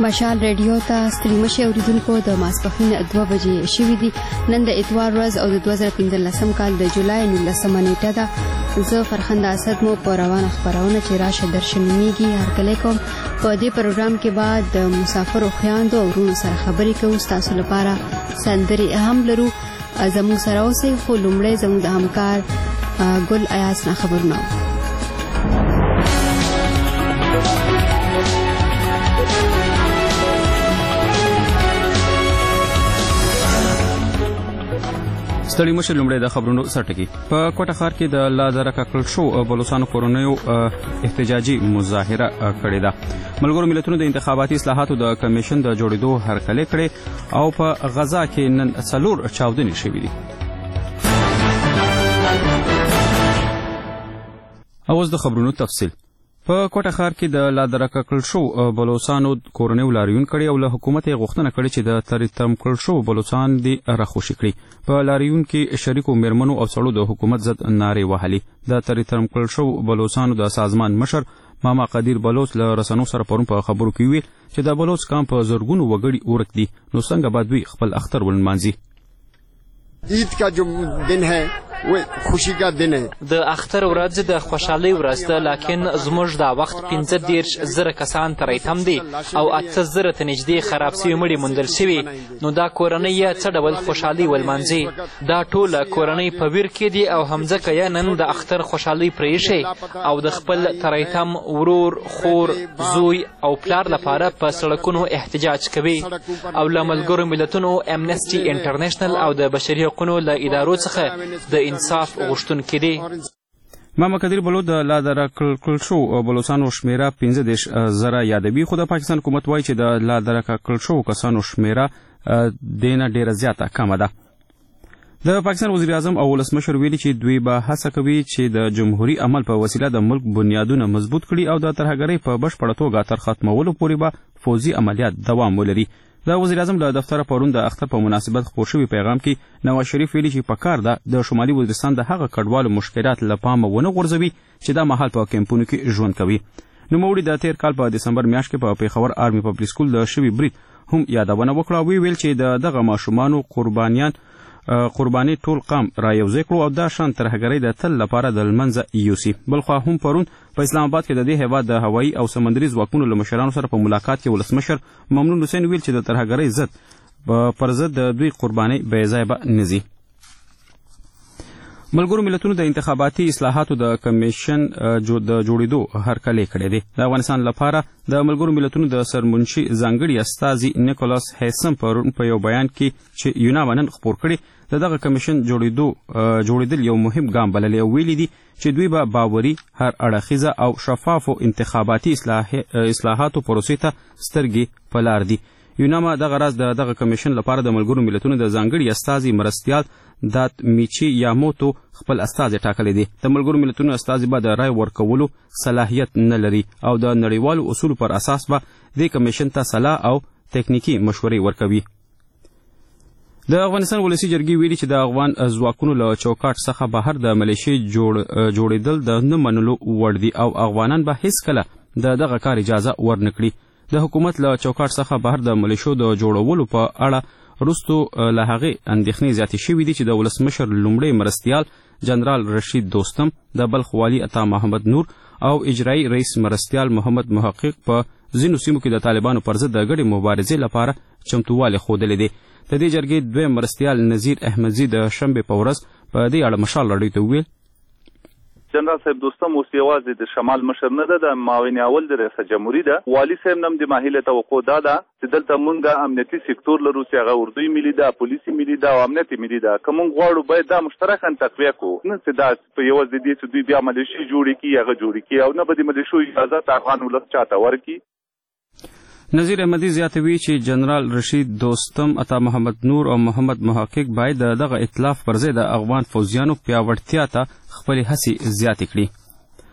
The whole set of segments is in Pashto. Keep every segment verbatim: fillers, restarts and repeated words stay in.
مشال ریډیو ته ستړي مشي اوریدونکو د ماسپښین دوه بجې شوې دي. نن د اتوار ورځ او د دوه زره پنځلسم کال د جولای نولسمه نیټه ده. زه فرخنده اسد مو په روانه خپرونه چې راشه درشنمیږي هرکلی کوم. په دې پروګرام کې بعد د مسافرو خویندو او ورونو سره خبرې کوو. ستاسو لپاره سندرې هم لرو. زموږ سره اوسئ، خو لومړی زموږ د همکار ګل ایاز نه خبرونه. ستړي مشر لومړی د خبرونو سرټکی. په کوټه ښار کې د لا درکه کړل شو بلوچستان کورنیو احتجاجي مظاهره کړې ده. ملګرو ملتونو د انتخاباتي اصلاحاتو د کمیشن د جوړېدو هرکلی کړې او په غزا کې نن څلور چاودنې شوې دي. اوس د خبرونو تفصیل. په کوټه ښار کې د لا درکه کړل شو بلوچستانو کورنیو لاریون کړي او له حکومت یې غوښتنه کړې چې د ترتم کړل شو بلوچستان دې راخوشي کړي. په لاریون کې شریکو میرمنو او سړو د حکومت ضد نارې وهلې. د ترتم کړل شو بلوچستانو د سازمان مشر ماما قدیر بلوچ له رسنیو سره پرون په خبرو کې ویل چې د بلوچ کام په زرګونو وګړي ورک دي، نو څنګه به دوی خپل اختر ولمانځي؟ عید کا جو دن ہے وہ خوشی کا دن ہے. د اختر ورځ د خوشحالۍ ورځ ده، لکن زموږ دا وخت پنځه دېرش زره کسان تر ایتم دي او اته زره ته نږدې خراب سوي مړي موندل سوي. نو دا کورنۍ یې څه ډول خوشحالي ولمانځي؟ دا ټوله کورنۍ په ویر کې دي او همځکه یې نن د اختر خوشحالۍ پرېښي او د خپل تر ایتم ورور، خور، زوی او پلار لپاره په سړکونو احتجاج کوي او له ملګرو ملتونو، امنسټي انټرنیشنل او د بشري حقونو له ادارو څخه د انصاف غوښتونکي دي. ماما قدیر بلوچ د لا درکه کړل شو بلوچستانو شمیره پنځه دېرش زره یادوي، خو د پاکستان حکومت وایي چې د لا درکه کړل شو کسانو شمیره دینه ډیره زیاته کمه ده. د پاکستان وزیر اعظم او ولسمشر ویلي چې دوی به هڅه کوي چې د جمهوریت عمل په وسیله د ملک بنیادونه مضبوط کړي او د ترهګرۍ په بشپړه توګه تر ختمولو پورې به فوزي عملیات دوام ولري. د وزیر اعظم له دفتره پرون د اختر په مناسبت خپور شوي پیغام کې نواز شریف ویلي چې پکار ده د شمالي وزیرستان د هغه کډوالو مشکلات له پامه ونه غورځوي چې دا مهال په کیمپونو کې ژوند کوي. نوموړي د تیر کال په دسمبر میاشت کې په پیښور آرمي پبلک سکول د شوي برید هم یادونه وکړه او ویل چې د دغه ماشومانو قربانیان قرباني ټول قام را یوځای کړو او دا شان ترهګرۍ د تل لپاره د لمنځه یوسي. بلخوا هم پرون په اسلام آباد کې د دې هیواد د هوایي او سمندري ځواکونو له مشرانو سره په ملاقات کې ولسمشر ممنون حسین ویل چې د ترهګرۍ ضد پر ضد د دوی قرباني بې ځایه به نه ځي. ملګرو ملتونو د انتخاباتي اصلاحاتو د کمیشن د جوړېدو هرکلی کړی دی. د افغانستان لپاره د ملګرو ملتونو د سرمنشي ځانګړي استازي نیکولاس هیسم په یو بیان کې چې یوناما نن خپور کړی د دغه کمیشن جوړېدو جوړېدل یو مهم ګام بللی او ویلي دي چې دوی به باوري، هر اړخیزه او شفافو انتخاباتي اصلاحاتو پروسې ته سترګې په لار دي. یوناما دغه راز د دغه کمیشن لپاره د ملګرو ملتونو د ځانګړي استازي مرستیال دات میچی یاموتو خپل استازي ټاکلی دی. د ملګرو ملتونو استازي به د رای ورکولو صلاحیت نه لري او د نړیوالو اصولو پر اساس به دې کمیشن ته سلا او تکنیکی مشورې ورکوي. د افغانستان ولسي جرګې ویلي چې د افغان ځواکونو له چوکاټ څخه بهر د ملیشې جوړېدل د نه منلو وړ دي او افغانان به هیڅکله د دغه کار اجازه ورنکړي. د حکومت له چوکاټ څخه بهر د ملیشو د جوړولو په اړه وروستو له هغې اندېښنې زیاتې شوي دي چې د ولسمشر لومړی مرستیال جنرال رشید دوستم، د بلخ والي عطا محمد نور او اجرایي رئیس مرستیال محمد محقق په ځینو سیمو کې د طالبانو پر ضد د ګډې مبارزې لپاره چمتووالی ښودلی دی. د دې جرګې دویم مرستیال نذیر احمدزي د شنبې په ورځ په دې اړه مشال راډیو ته وویل جنرال صاحب دوستم اوس یوازې د شمال مشر نه ده، د معاون اول د ریاست جمهوري ده. والي صاحب نم د ماهیله توقع دا ده چې دلته مونږ امنیتي سکتور لرو چې هغه اردوی ملي ده، پولیسي ملي ده او امنیتي ملي ده. که مونږ غواړو باید دا مشترکاً تقویه کړو، نه چې دا په یوازې دې چې دوی بیا ملیشي جوړې کړي هغه جوړې کړي او نه به د ملیشو اجازه افغان ولس چاته ورکړي. نذیر احمدي زیاتوي چې جنرال رشید دوستم، عطا محمد نور او محمد محقق باید دغه ائتلاف پر ضد د افغان فوجیانو پیاوړتیا ته خپلې هڅې زیاتې کړي.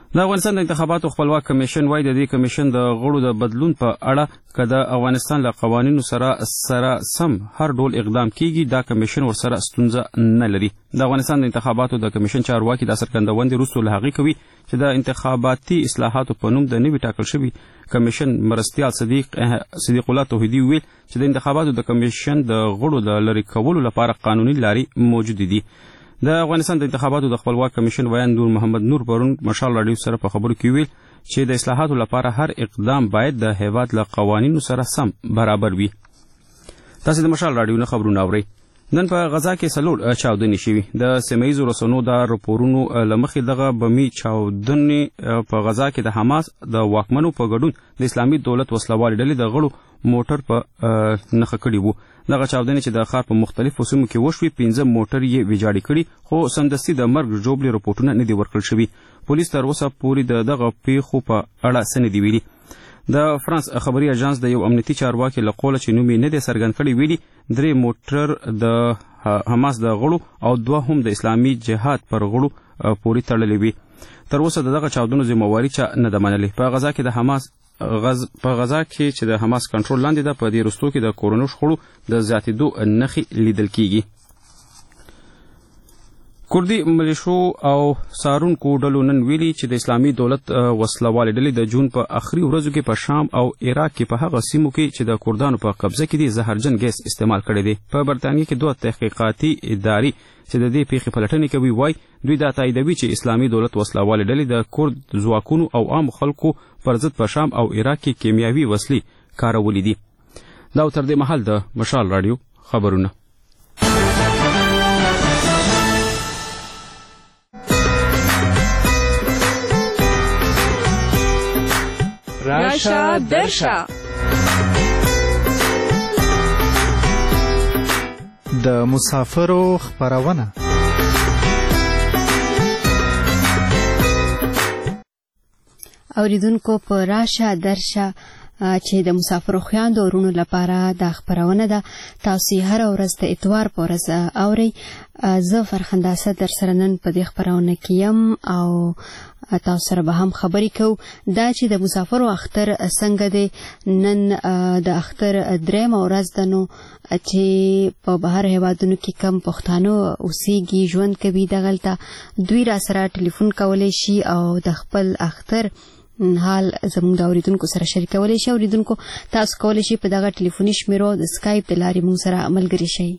د افغانستان د انتخاباتو خپلواک کمیشن وايي د دې کمیشن د غړو د بدلون په اړه که د افغانستان له قوانینو سره سره سم هر ډول اقدام کیږي دا کمیشن ورسره ستونزه نه لري. د افغانستان د انتخاباتو د کمیشن چارواکي دا څرګندونې وروسته له هغې کوي چې د انتخاباتي اصلاحاتو په نوم د نوي ټاکل شوي کمیشن مرستیال صدیق صدیق الله توحیدي ویل چې د انتخاباتو د کمیشن د غړو د لرې کولو لپاره قانوني لارې موجودې دي. د افغانستان د انتخاباتو د خپلواک کمیشن ویان نور محمد نور پرون مشال راډیو سره په خبرو کې ویل چې د اصلاحاتو لپاره هر اقدام باید د هیواد له قوانینو سره سم برابر وي. تاسو د مشال راډیو نه خبرونه اورئ. نن په غزا کې څلور چاودنې شوي. د سیمه ییزو رسنیو د راپورونو له مخې دغه بمي چاودنې په غزا کې د حماس د واکمنو په ګډون د اسلامي دولت وسلوالې ډلې د غړو موټر په نښه کړي وو. دغه چاودنې چې د ښار په مختلفو سیمو کې وشوې پنځه موټر یې ویجاړې کړي خو سمدستي د مرګ ژوبلې رپورټونه نه دي ورکړل شوي. پولیس تر اوسه پورې د دغه پیښو په اړه څه نه دي ویلي. د فرانس خبري اژانس د یو امنیتي چارواکي له قوله چې نوم یې نه دی څرګند کړی ویلي درې موټر د حماس د غړو او دوه هم د اسلامي جهاد پر غړو پورې تړلې وي. تر اوسه د دغه چاودنو ذمہواري چا نه ده منلې. په غزا کې د حماس غز په غزا کې چې د حماس کنټرول لاندې ده په دې وروستو کې د کورونو شخړو د زیاتېدو نښې لیدل کیږي. کردي ملیشو او سارونکو ډلو نن ویلي چې د اسلامي دولت وسلوالې ډلې د جون په آخري ورځو کې په شام او عراق کې په هغه سیمو کې چې د کردانو په قبضه کې دي زهرجن ګیس استعمال کړی دی. په برطانیه کې دوه تحقیقاتي ادارې چې د دې پیښې پلټنې کوي وایي دوی دا تاییدوي چې اسلامي دولت وسلوالې ډلې د کرد ځواکونو او عام خلکو پر ضد په شام او عراق کې کیمیاوي وسلې کارولې دي. دا تر دې مهال د مشال راډیو خبرونه. راشه درشه د مسافرو خبرونه. اوریدونکو په راشه درشه چې د مسافرو خویندو ورونو لپاره د خبرونه ده تاسو هر ورځ د اتوار په ورځ اورئ. زه فرخنده اسد در سره نن په دې خبرونه کې یم او تاسو سره به هم خبرې کوو. دا چې د مسافرو اختر څنګه دی. نن د اختر درېیمه ورځ ده نو چې په بهر هیوادونو کې کم پښتانه اوسېږي ژوند کوي دغلته دوی را سره ټلیفون کولی شي او د خپل اختر حال زموږ د اوریدونکو سره شریکولی شي. اوریدونکو تاسو کولی شي په دغه ټلیفوني شمیرو د سکایپ د لارې موږ سره ملګري شئ.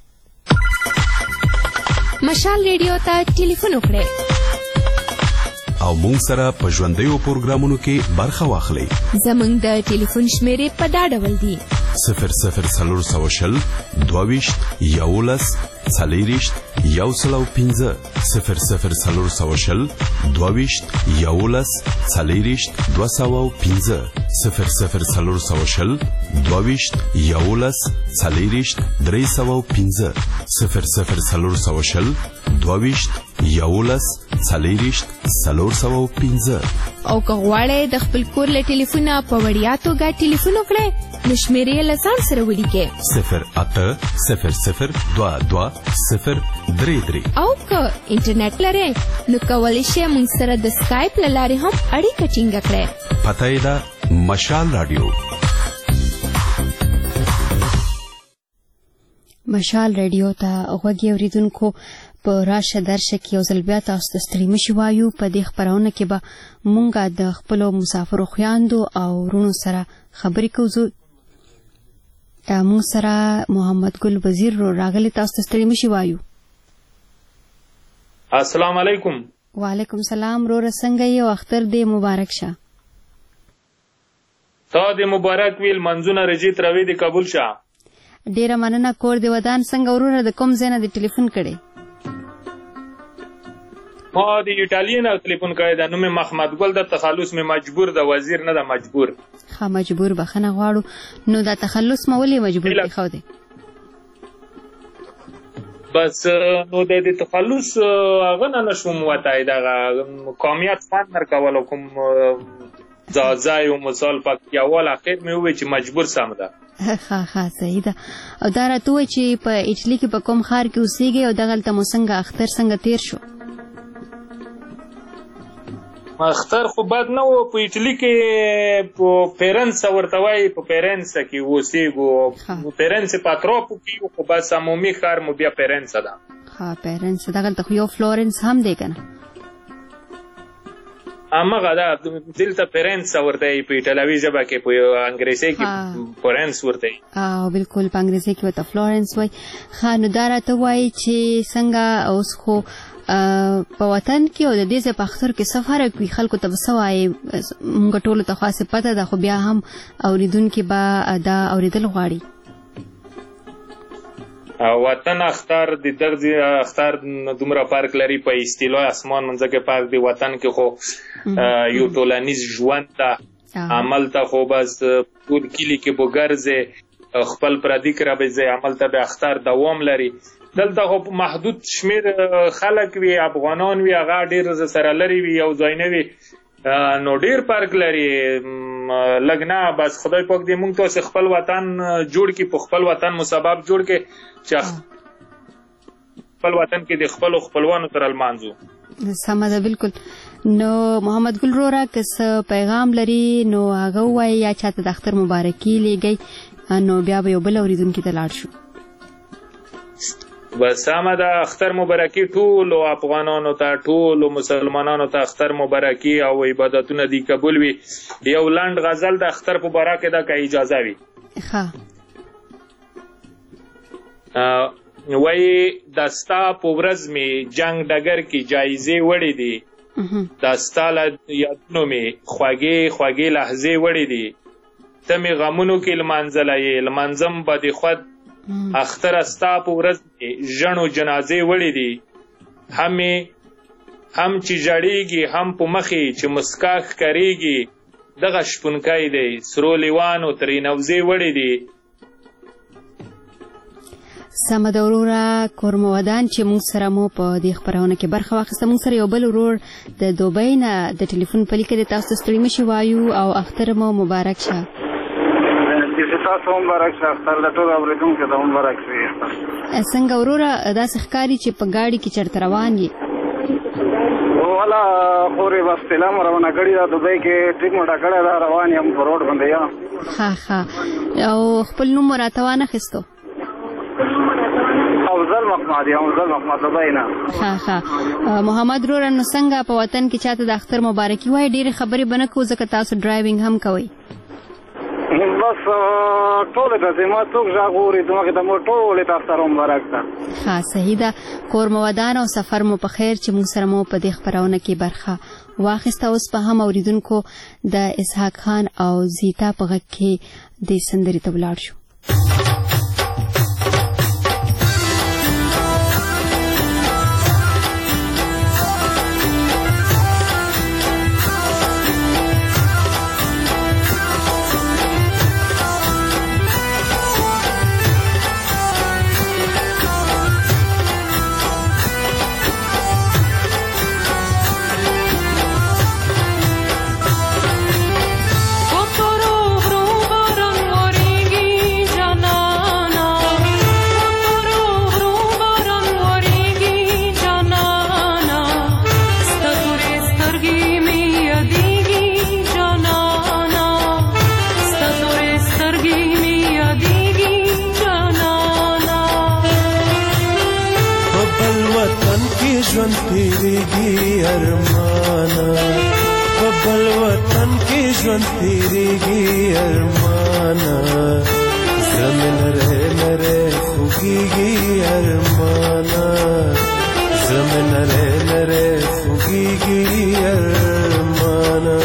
مشال ریډیو ته ټلیفون وکړئ او مونږ سره په ژوندیو پروګرامونو کې برخه واخلئ. زموږ د ټلیفون شمیرې په دا ډول دي: صفر صفر څلور سوه شل دوه ویشت یولس څلېرویشت یو سل او پنځه صفر صفر څلور سوه شل دوه ویشت یولس څلېرویشت دوه سوه او پنځه صفر صفر څلور سوه شل دوه ویشت یولس څلېرویشت درې سوه او پنځه صفر صفر څلور سوه شل دوه ویشت یولس څلېرویشت څلور سوه او پنځه. او که غواړئ د خپل کور له ټلیفونه په وړیا توګه ټلیفون وکړئ نو شمیرې یې له ځان سره ولیکئ: صفر اته صفر صفر دوه دوه صفر درې درې. او که انټرنیټ لرئ نو کولی شئ موږ سره د سکایپ له لارې هم اړیکه ټینګه کړئ. پته یې ده مشال راډیو. مشال راډیو ته غوږی اوریدونکو په راشه درشه کې یو ځل بیا تاسو ته ستړي مشئ وایو. په دې خپرونه کې به مونږ د خپلو مسافرو خویندو او ورونو سره خبرې کوو. مونږ سره محمد ګل وزیر راغلی تاسو ته ستړي مشئ وایو. السلام علیکم. وعلیکم سلام. وروره څنګه یې او اختر دې مبارک شه. تا دې مبارک ویل منځونه رجیت روي دې قبول شه. ډیره مننه. کور دې ودان څنګه وروره د کوم ځای نه دې ټلیفون کړی؟ ما د ایټالیا نه ټلیفون کړی ده. نوم یې محمد ګل ده. تخلص مې مجبور ده. وزیر نه ده مجبور. ښه مجبور بخښنه غواړو. نو دا تخلص مو ولې مجبور پرېښودی؟ بس نو د دې تخلص هغه نه نشوم وتای دغه قومیت فن درکولو کوم ځای او مثال پکې اول اخر مې وویل چې مجبور سم ده. ښه ښه صحیح ده. او دا راته ووایه چې په ایټلي کې په کوم ښار کې اوسېږئ او دغلته مو څنګه اختر څنګه تېر شو؟ اختر خو بد نه و. په ایټالي کې په پیرنس ورته وایي، په پیرنس کې اوسېږو. پیرنس په اطرافو کې خو بس عمومي ښار مو بیا پیرنس ده. ها پیرنس دغلته خو یو فلورنس هم دی که نه؟ همغه ده، دلته پیرنس ورته وایي په ایټالوي ژبه کې، په انګریزي کې پیرنس ورته وایي. او بالکل په انګریزي کې ورته فلورنس وایي. ښه نو دا راته وایي چې څنګه اوس خو په وطن کې او د دې ځای په اختر کې څه فرق وي؟ خلکو ته به څه وایي؟ موږ ټولو ته خاصه پته ده، خو بیا هم اورېدونکي به دا اورېدل غواړي. وطن اختر د دغه اختر دومره فرق لري په اصطلاح اسمان منځکه فرق دی. وطن کې خو یو ټولنیز ژوند ده، عمل ته خو بس ټول کلي کې به ګرځې، خپل پردي کې رابځې، عمل ته به اختر دوام لري. دلته خو محدود شمیر خلک وي، افغانان وي، هغه ډېر سره لري وي، یو ځای نه وي، نو ډېر فرق لري. لږ نه، بس خدای پاک دې موږ تاسې خپل وطن جوړ کړي، په خپل وطن مو سبب جوړ کړي چې خپل وطن کې د خپلو خپلوانو سره لمانځو. سمه ده، بالکل. نو محمد ګل وروره که څه پیغام لري نو هغه ووایي، یا چاته د اختر مبارکي لیږئ، نو بیا به یو بل اورېدونکي ته لاړ شو. بس سمه ده، اختر مبارکي ټولو افغانانو ته، ټولو مسلمانانو ته اختر مبارکي او عبادتونه دې قبول وي. یو لنډ غزل د اختر په باره کې ده که اجازه وي. ښه. وایي د ستا په ورځ مې جنګ ډګر کې جایزې وړې دي، د ستا له یادونو مې خوږې خوږې لحظې وړې دي، ته مې غمونو کې لمانځلی یې، لمانځم به د خود اختر ستا په ورځ مې ژڼو جنازې وړې دي، هم هم چې ژړېږي هم په مخې چې مسکا ښکارېږي، دغه شپونکی دی سرو لیوانو ترې نوزې وړې دي. سمه ده وروره کورمه ودان چې موږ سره مو په دې خپرونه کې برخه واخیسته. موږ سره یو بل ورور د دوبۍ نه د ټلیفون په لیکه د تاسو ته ستړي مشي وایو او اختر مو مبارک شه. تاسو مبارک شه، اختر د ټولو اورېدونکو ته مبارک شي. څنګه وروره داسې ښکاري چې په ګاډي کې چېرته روان یې؟ والا خورې بس سلام روانه کړې ده، دوبۍ کې ټریپ موټه کړې ده، روان یم په روډ باندې یم. ښه ښه. او خپل نوم مو راته وانخیستو؟ افضل محمد یم، افضل محمد دوبۍ نه. ښه ښه. محمد وروره نو څنګه په وطن کې چاته د اختر مبارکي وایي؟ ډېرې خبرې به نه کوو ځکه تاسو ډرایوینګ هم کوئ. بس ټولې ته چې ما څوک غږ اورېدو هغې ته مو ټولې ته اختر مبارک ده. ښه صحیح ده. کور مو ودان او سفر مو په خیر چې موږ سره مو په دې خپرونه کې برخه واخیسته. اوس په هم اورېدونکو د اسحاق خان او زیتا په غږ کې دې سندرې ته ولاړ شو. ژوند تیریږي ارمانا، په بل وطن کې ژوند تیریږي ارمانا، زړه مې نری نری خوږېږي ارمانا، زړه مې نری نری خوږېږي ارمانا.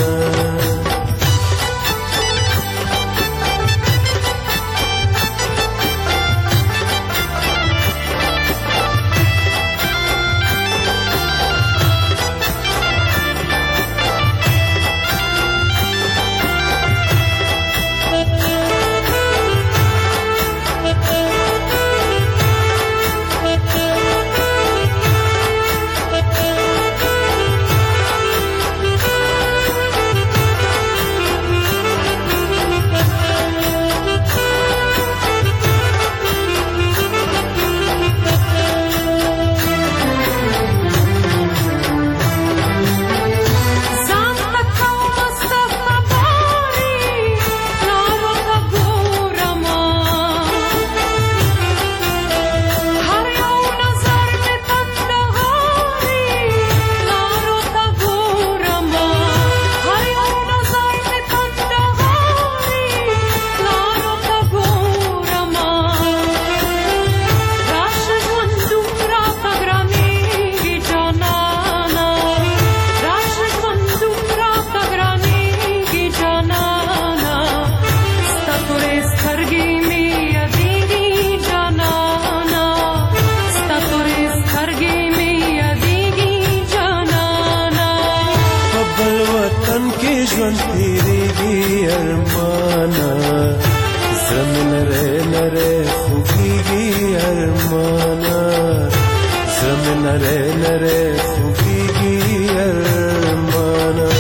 کې ژوند تیریږي ارمانا زمین نره نره خوږیږي ارمانا زمین نره نره خوږیږي ارمانا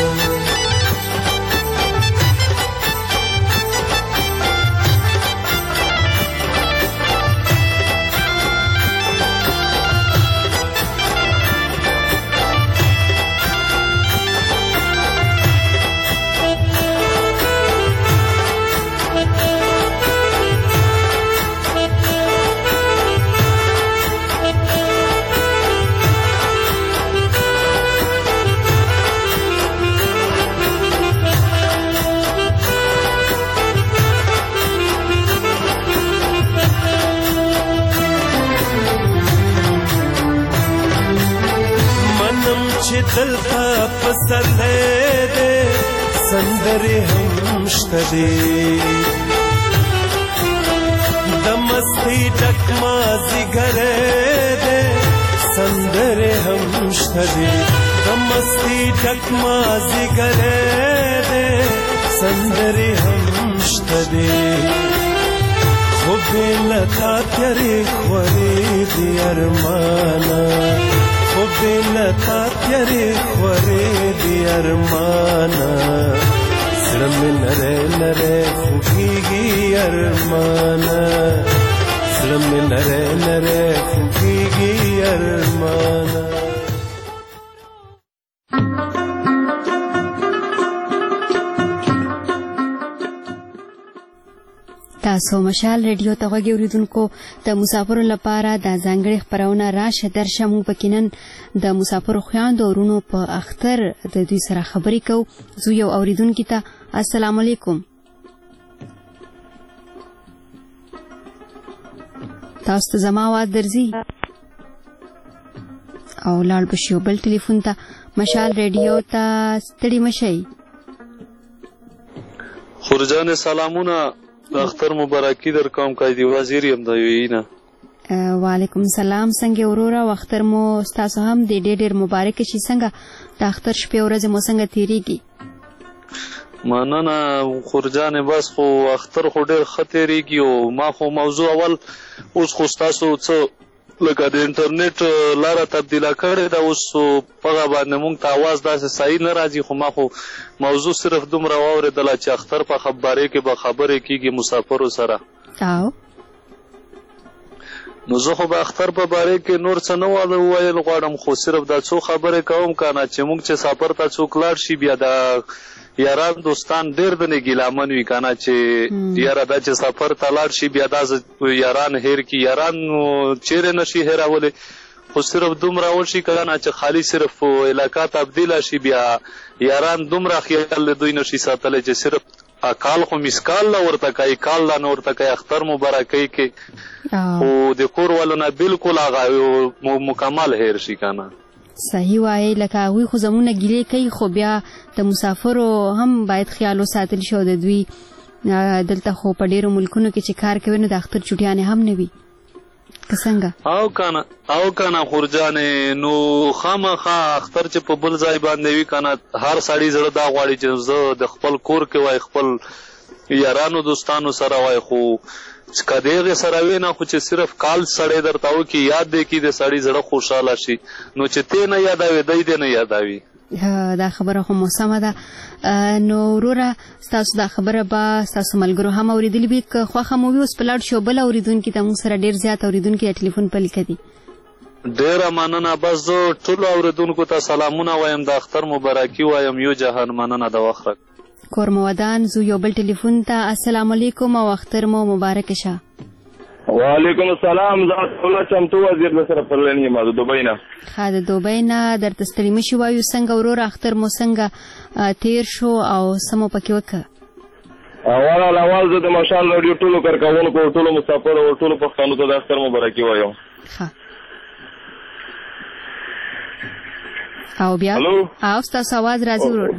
دلتا پسرلی دے سندرې هم شته دي د مستۍ ډک مازدیګری دی سندرې هم شته دي د مستۍ ډک مازدیګری دی سندرې هم شته دي خو بې له تا تیارې خورې دي ارمانا خو بې له تا تیارې خورې دي ارمانا زړه مې نری نری خوږیږي ارمانا زړه مې نری نری خوږیږي ارمانا تاسو مشال ریډیو ته غوږی اوریدونکو د مسافرو لپاره د ځانګړي خپرونه راشه درشه موږ پکینن د مسافرو خویندو ورونو په اختر د دوی سره خبرې کوو. زه یو اوریدونکي ته السلام علیکم. تاسو ته زما آواز درځي او لاړ بشي بل ټلیفون ته. مشال ریډیو ته ستړي مشئ. خورجان سلامونه، اختر مبارکی در کوم قائدی وزیر یم د یوینا. وعلیکم السلام. څنګه وروره اختر مو تاسو هم د ډېر ډېر مبارک شي. څنګه د اختر شپې ورځې مو څنګه تیریږي؟ مننه خورجان، بس خو اختر خو ډېر ښه تیریږي او ما خو موضوع اول اوس خو تاسو څه لکه د انټرنیټ لاره تبدیله کړې ده، اوس په هغه باندې موږ ته اواز داسې صحیح نه راځي، خو ما خو موضوع صرف دومره واورېدله چې اختر په باره کې به خبرې کېږي مسافرو سره. نو زه خو به اختر په باره کې نور څه نه وویل غواړم، خو صرف دا څو خبرې کوم که نه چې موږ چې سفر ته څوک لاړ شي بیا د یاران دوستان ډېر د نه ګیلامن وي که نه چې یاره دا چې سفر ته لاړ شي بیا دا یاران هیر کړي. یاران چیرې نه شي هیرولی، خو صرف دومره وشي که نه چې خالی صرف علاقه تبدیله شي بیا یاران دومره خیال له دوی نه شي ساتلی چې صرف کال خو مسکال له ورته کوي، کال له نه ورته کوي اختر مبارکۍ کې، خو د کور والو نه بلکل هغه مکمل هیر شي که نه. صحیح وایي، لکه هغوی خو زمونږ ګیلې کوي، خو بیا د مسافرو هم باید خیال وساتل شي او د دوی دلته خو په ډېرو ملکونو کې چې کار کوي نو د اختر چوټیانې هم نه وي که څنګه؟ او که نه او که نه خورجانې، نو خامخا اختر چې په بل ځای باندې وي که نه هر سړي زړه دا غواړي چې زه د خپل کور کې وای، خپل یارانو دوستانو سره وای، خو که د هغې سره وي نه خو چې صرف کال سړی درته وکړي یاد دی کړي د سړي زړه خوشحاله شي، نو چې تی نه یادوي دی دی نه یادوي. دا خبره خو مو سمه ده. نو وروره ستاسو دا خبره به ستاسو ملګرو هم اورېدلې وي، که خوښه مو وي اوس په لاړ شو بل اورېدونکي ته موږ سره ډېر زیات اورېدونکي د ټلیفون په لیکه دي. ډېره مننه. بس زه ټولو اورېدونکو ته سلامونه وایم، د اختر مبارکي وایم، یو جهان مننه د وخت را کور مو ودان. زو یو بل ټلیفون ته السلام علیکم او اختر مو مبارک شه. وعلیکم السلام. زه الله چمتو وزیر د سره پر لنی ما د دوبۍ نه. ښه د دوبۍ نه درته ستړي مشي وایو. څنګه وروره اختر مو څنګه تیر شو او څه مو پکې وکړه؟ اول اول زه د مشال راډیو ټولو کارکوونکو ټولو مسافرو او ټولو پښتنو ته د اختر مبارکي وایم. ښه او بیا او ستاسو اواز راځي وروره.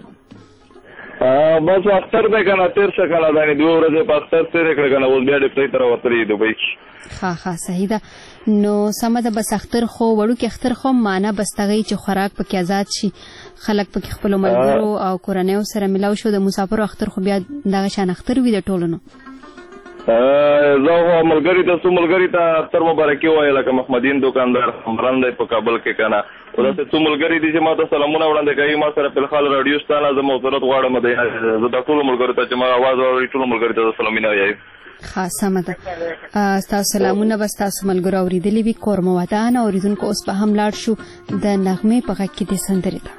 بس اختر دی که نه تېر شه که نه دا دوه ورځې په اختر تېرې کړې که نه اوس بیا ډېپټۍ ته راوتلي دوبۍ کې. ها ها صحیح ده. نو سمه ده بس اختر خو وړو کې اختر خو معنا بستغي چې خوراک پکې آزاد شي خلک پکې خپل ملګرو او کورنیو سره ملاو شو د مسافر اختر خو بیا دغه شان اختر وي د ټولو نو زه ملګری ته څو ملګری ته اختر مبارکي وایم لکه محمدین دکاندار عمران دی په کابل کې کنه او داسې څو ملګري دي چې ما ته سلامونه وړاندې کوي ما سره په خال رادیو ستانه زه معذرت غواړم د زه د ټولو ملګرو ته چې ما आवाज اوري ټولو ملګرو ته سلامونه وایم. خاصه ده تاسو سلامونه بس تاسو ملګرو اوریدلې وی کورمه ودان اوریدونکو اوس په هم لاړ شو د نغمه په غږ کې د سندرې ته.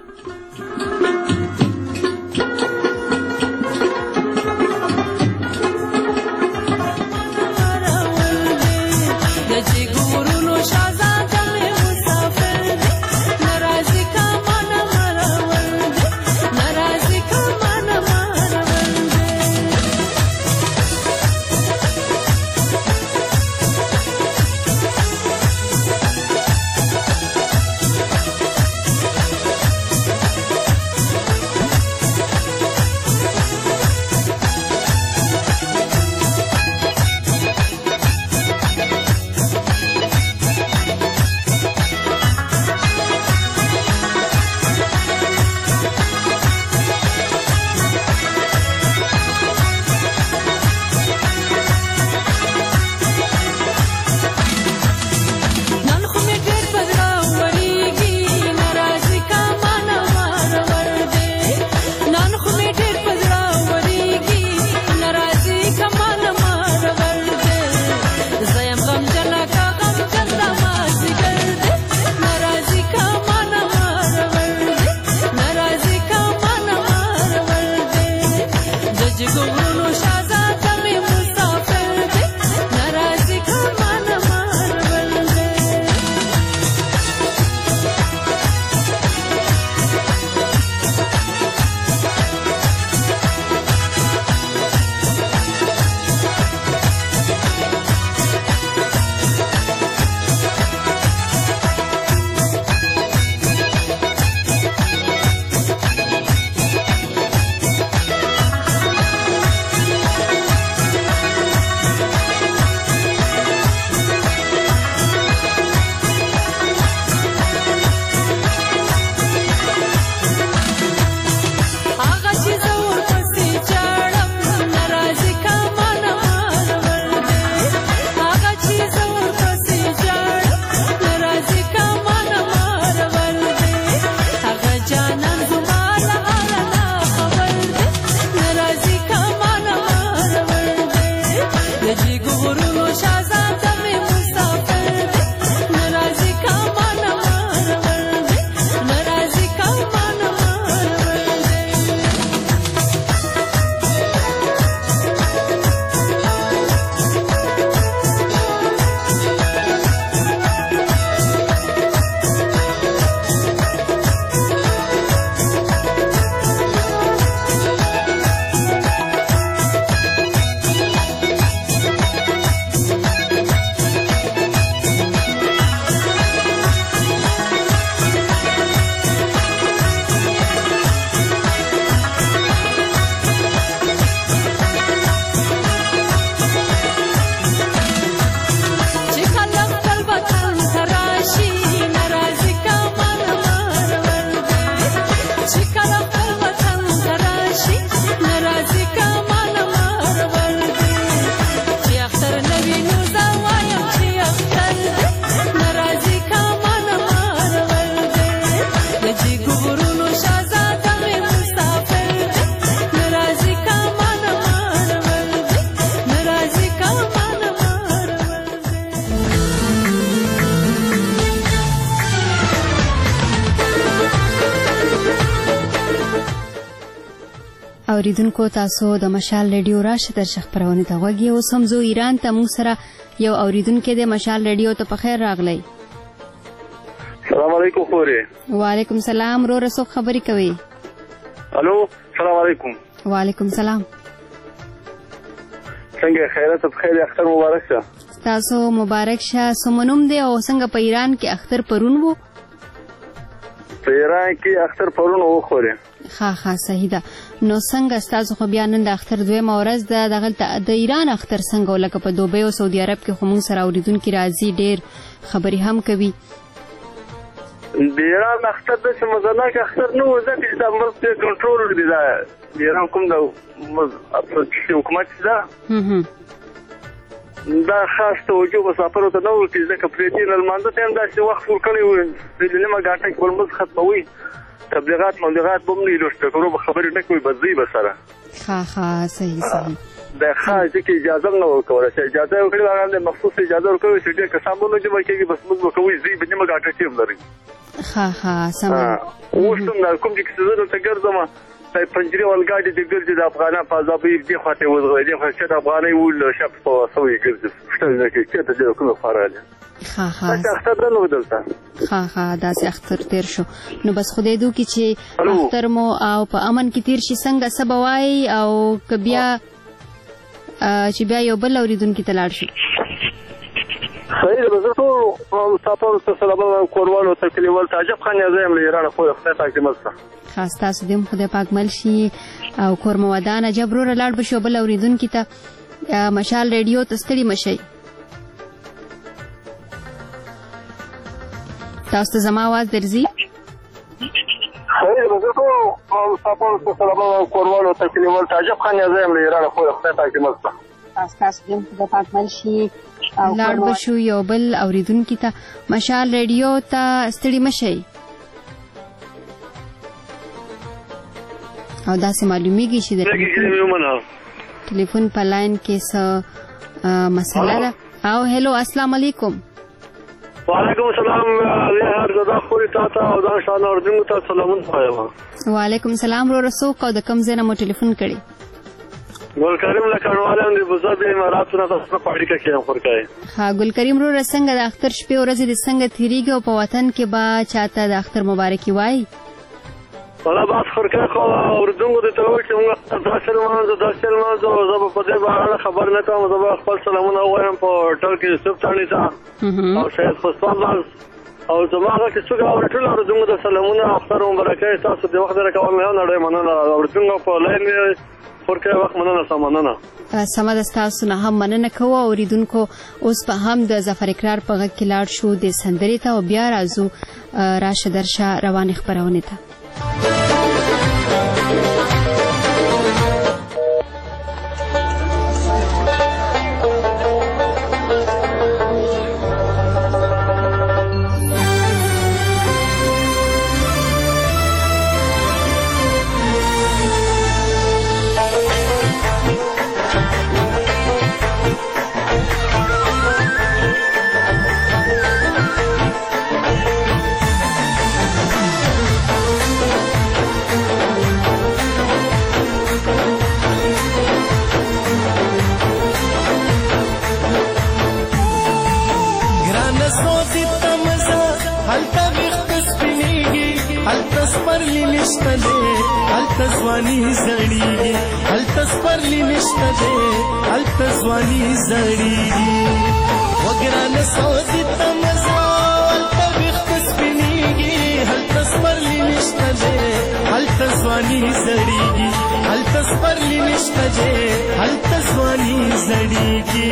اوریدونکو تاسو د مشال ریډیو راشه در شخ پرونه ته وګي او سمزو ایران ته موږ سره یو اوریدونکو د مشال ریډیو ته په خیر راغلی. السلام علیکم خوري. وعلیکم سلام رو رسو خبري کوي. الو السلام علیکم. وعلیکم سلام. څنګه خیرت په خیر اختر مبارک شه. تاسو مبارک شه. سمونوم دی او څنګه په ایران کې اختر پرون وو؟ په ایران کې اختر پرون وو خوري. ښه ښه صحیح ده. نو څنګه ستاسو خو بیا نن د اختر دویمه ورځ ده، دغلته د ایران اختر څنګه و؟ لکه په دوبۍ او سعودي عرب کې خو موږ سره اورېدونکي راځي، ډېر خبرې هم کوي. د ایران اختر داسې مزناک اختر نه و، ځکه چې دا ملک ډېر کنټرول دی. دا د ایران کوم د حکومت چې ده دا خاص توجه مسافرو ته نه ورکړي، ځکه پرېدي نه لمانځه ته هم داسې وخت ورکړی و چې نیمه ګاټه کې بل لمونځ ختموي. تبلیغات مبلیغات به هم نه وي، لوشتکرو به خبرې نه کوي، بدځوي به سره. ښه ښه صحیح صحیح. د خاص کې اجازه نه ورکوله، چې اجازه یې وکړي هغه د مخصوص اجازه ورکوي چې ډېر کسان به نه جمع کېږي، بس موږ به کوي ځي به نیمه ګاټه ټیم لري. ښه ښه سمه. اوس هم کوم چې زه دلته ګرځم پنجرې والګاډي د ګرځي د افغانان په ازابۍ دې خواته وزغلي، دې خواته چې د افغانۍ ول شپ په سوي ګرځي څه کې چې د کومه فارغه. ښه ښه اختر نه ودلته. ښه ښه داسې اختر تیر شو. نو بس خدای دو کې چې اختر مو او په امن کې تیر شي. څنګه سبا وای او که بیا چې بیا یو بل اوریدونکي ته لاړ شي؟ صحیح ده. زه ټول مسافرو ته سلام کوروالو ته کلیوال ته عجب خان یې یم له ایران خو خدای پاک دې مسته خاص تاسو دې خدای پاک مل شي او کور مو ودانه جبرور لاړ بشو بل اوریدونکي ته مشال ریډیو ته ستړي مشي. تاسو ته زما आवाज درځي؟ صحیح ده. زه ټول مسافرو ته سلام کوروالو ته کلیوال ته عجب خان یې یم له ایران خو خدای پاک دې مسته تاسو دې خدای پاک مل شي لاړ بشو یو بل اوریدونکي ته مشال ریډیو ته ستړي مشي. او داسې معلومیږي چې د ټلیفون په لاین کې څه مسله ده. او هلو السلام علیکم. وعلیکم السلام. هر زدا خوري تاسو او دا شان اردن ته سلامونه وایم. وعلیکم السلام رو رسوک او د کوم ځای نه مو ټلیفون کړی؟ ګل کریم له کډوالو د بوزا د اماراتو نه تاسو په اړیکه کې هم ورکای. ها ګل کریم رو څنګه د اختر شپې ورځې د څنګه تیریږي او په وطن کې با چاته د اختر مبارکي وای؟ ولا باس خورکه خو اردن د تلو چې موږ تاسو مانځو تاسو مانځو زه په دې باندې خبر نه کوم. زه خپل سلامونه وایم په ټول کې سب تانی ته او شاید خپل او زموږه چې څنګه اورټل اردن د سلامونه اختر مبارکي تاسو د وخت راکوم نه نړۍ مننه اردن په لاین ورکه وخت مننه سمانه. سمه د تاسو نه هم مننه کوو. اوریدونکو اوس په هم د ظفر اقرار په غږ کې لاړ شو د سندرې ته او بیا راځو راشه درشه روان خبرونه ته. التزوانی زړیږي التسپرلی نشته دې التزوانی زړیږي وګرانه سودی تمزا التبخت سپینیږي التسپرلی نشته دې التزوانی زړیږي التسپرلی نشته دې التزوانی زړیږي.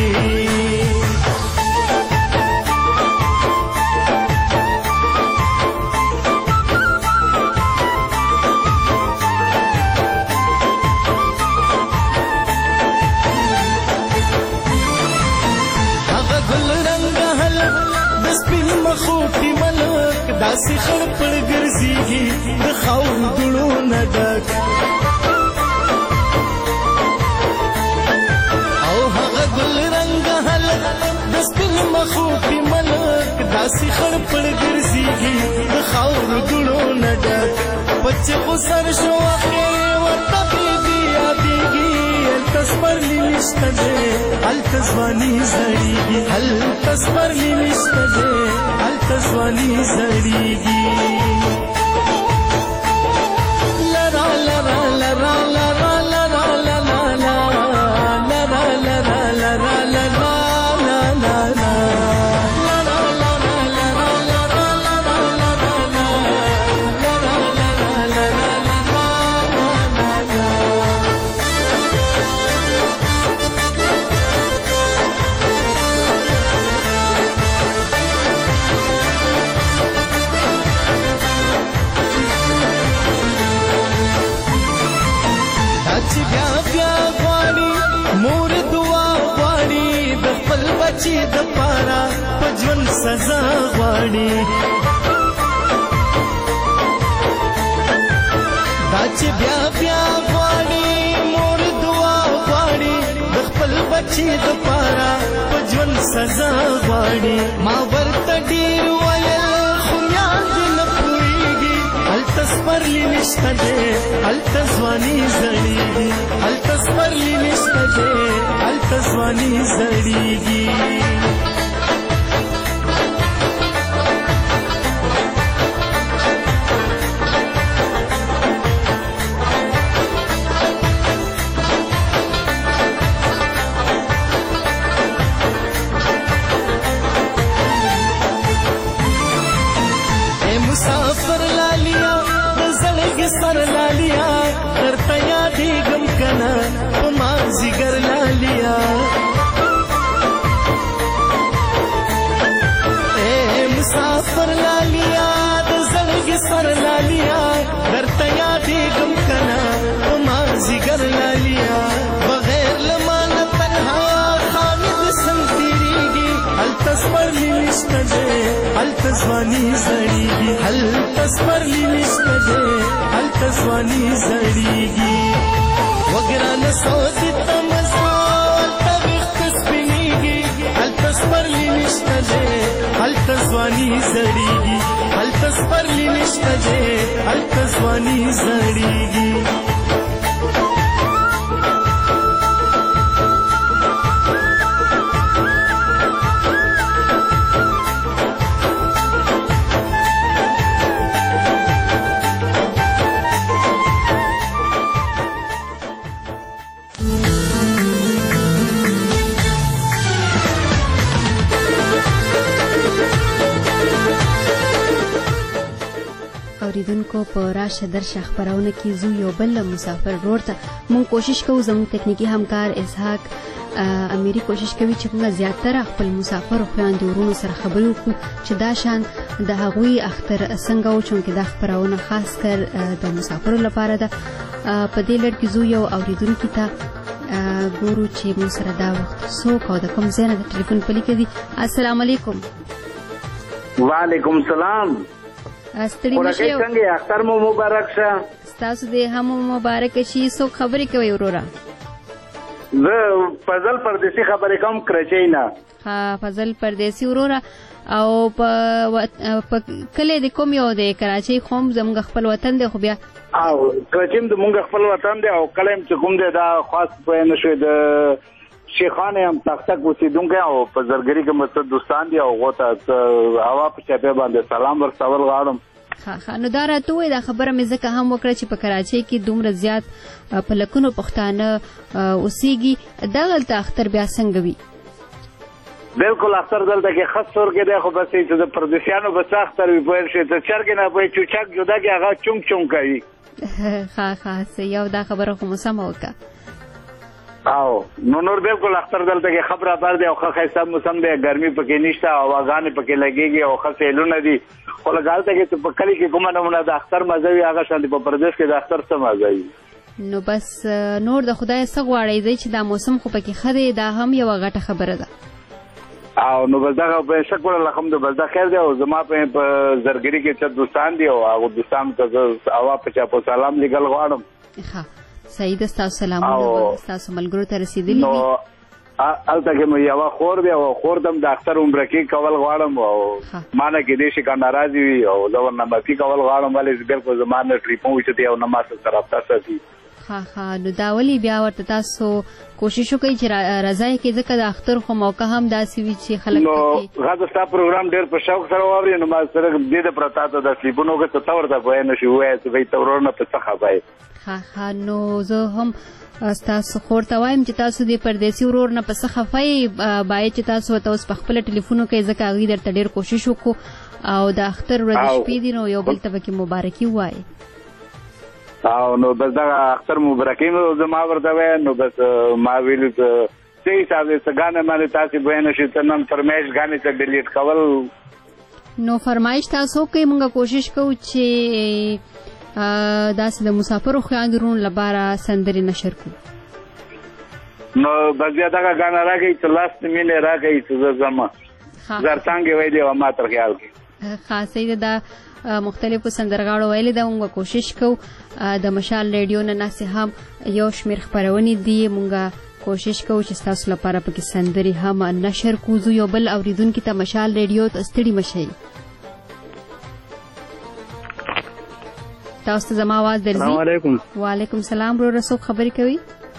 داسې خړ پړ ګرځيږي د خاور ګلو نه ډک او هغه ګل رنګ هلک د سپین مخو په ملک داسې خړ پړ ګرځيږي د خاور ګلو نه ډک بچ خو سر شو اخر ورته بي یادېږي التسپرلی نشته دې التزوانی زړیږي التسپرلی نشته دې التزوانی زړیږي. لرا لرا لرا لرا لرا لرا لرا لرا لرا لرا سزا غواړي دا چې بیا بیا غواړي مور دعا غواړي د خپل بچي دپاره په ژوند سزا غواړي ما ورته ډېر ویل خو یاد نه پوهېږي هلته سپرلي نشته دی هلته ځواني زړېږي هلته سپرلي نشته دی هلته ځواني زړېږي مسافر لالیا د زړګي سر لالیا درته یادېږم کنه په مازدیګر لالیا اے مسافر لالیا د زړګي سر لالیا درته یادېږم کنه په مازدیګر لالیا بغیر له مانه تنها خامد څنګه تېرېږي هلته سپرلي نشته دی هلته ځواني زړېږي هلته سپرلي نشته دی هلته ځواني زړېږي وګرانه سعودي ته مزه هلته ویښته سپینېږي هلته سپرلي نشته دی هلته ځواني زړېږي هلته سپرلي نشته دی هلته ځواني زړېږي اوریدونکو په راشه درشه خبرونه کې زو یو بل مسافر روړ ته مونږ کوشش کوو زموږ تکنیکی همکار اسحاق امیری کوشش کوي چې موږ زیاتره خپل مسافر خویندو ورونو سره خبرې وکړو چې دا شان د هغوی اختر څنګه و چونکې دا خبرونه خاص کر د مسافرو لپاره ده په دې لړ کې زو یو اوریدونکي ته ګورو چې موږ سره دا وخت څوک او د کوم ځای نه د ټلیفون په لیکه دي السلام علیکم وعلیکم السلام ستړي مشه څنګه اختر مو مبارک شه ستاسو دې هم مبارک شي څوک خبرې کوي وروره زه فضل پردیسی خبرې کوم کراچۍ نه ها فضل پردیسی وروره او په کله د کوم یو د کراچۍ قوم زموږ خپل وطن دی خو بیا او کراچۍ د موږ خپل وطن دی او کله چې کوم دی دا خاص په نشو د شیخانه هم تختک اوسیدونکي او په زرګری کې مستد دوستان دي او غوته هوا په چپه باندې سلام ورسول غواړم ها ها نو دا راته وای دا خبره مې ځکه هم وکړه چې په کراچۍ کې دومره زیات په لکونو پښتانه اوسېږي دغلته اختر بیا څنګه وي بالکل اختر دلته کې خاص تور کې دی خو بس چې د پردیسیانو بس اختر وي په شي ته چرګ نه په چوچک جدا کې هغه چونګ چونګ کوي ها ها یو دا خبره خو مسم وکړه او نو نور بالکل اختر دلته کې خبره بر دی او ښه ښایسته موسم دی ګرمي پکې نشته هواګانې پکې لګېږي او ښه سیلونه دي خو لږ هلته کې چې په کلي کې کومه نمونه د اختر مزه وي هغه شانې په پردیس کې د اختر څه مزه وي نو بس نور د خدای څه غواړئ دی چې دا موسم خو پکې ښه دی دا هم یوه غټه خبره ده او نو بس دغه په شکر الحمد بس دا خیر دی او زما په زرګري کې څه دوستان دي او هغه دوستان ته هوا په چا په سلام لګل غواړم ښه صحیح ده ستاسو سلامونه ستاسو ملګرو ته رسېدلي نو هلته کې مې یوه خور دی او خور ته م د اختر عمره کې کول غواړم او ما نه کېدای شي که ناراضي وي او زه ورنه معافي کول غواړم ولې بالکل زما نه ټلیفون وشتې او نه ما سره رابطه ساتي ها ها نو دا ولې بیا ورته تاسو کوشش وکړئ چې رضا یې کړئ ځکه د اختر خو موقع هم داسې وي چې خلک نو غږ ستا پروګرام ډېر په شوق سره واوري نو ما سره دې دپاره تا ته دا سلیپونه وکړه ته ته ورته پوه نه شي ووایه چې بهی ته ورور نه په څه خفه ها ها نو زه هم ستاسو خور ته وایم چې تاسو دې پردیسي ورور نه په څه خفه یې باید چې تاسو ورته اوس په خپله ټلیفون وکړئ ځکه هغوی درته ډېر کوشش وکړو او د اختر ورځې شپې دي نو یو بل ته پکې مبارکي ووایئ او نو بس دغه اختر مبارکي مې زما ورته وایه نو بس ما ویلو څه حساب دی څه ګانې باندې تاسې بوی نه شي ته نن فرمایش ګانې ته ډیلیټ کول نو فرمایش تاسو وکړئ موږ کوشش کوو چې داسې د مسافرو خویندو ورونو لپاره سندرې نشر کړو نو بس بیا دغه ګانه راکړئ چې لاس مینې راکړئ چې زه ځم زرڅانګې ویلې وه ما تر خیال کې. خاصه دا مختلفو سندرغاړو ویلې ده، موږ کوشش کوو د مشال ریډیو نه ناسې هم یو شمېر خپرونې دي، موږ کوشش کوو چې ستاسو لپاره پکې سندرې هم نشر کوزو. یو بل اوریدونکي ته مشال ریډیو ته ستړي مه شئ. تاسو ته زما آواز درځي؟ السلام علیکم. وعلیکم السلام. وروره څوک خبرې کوي؟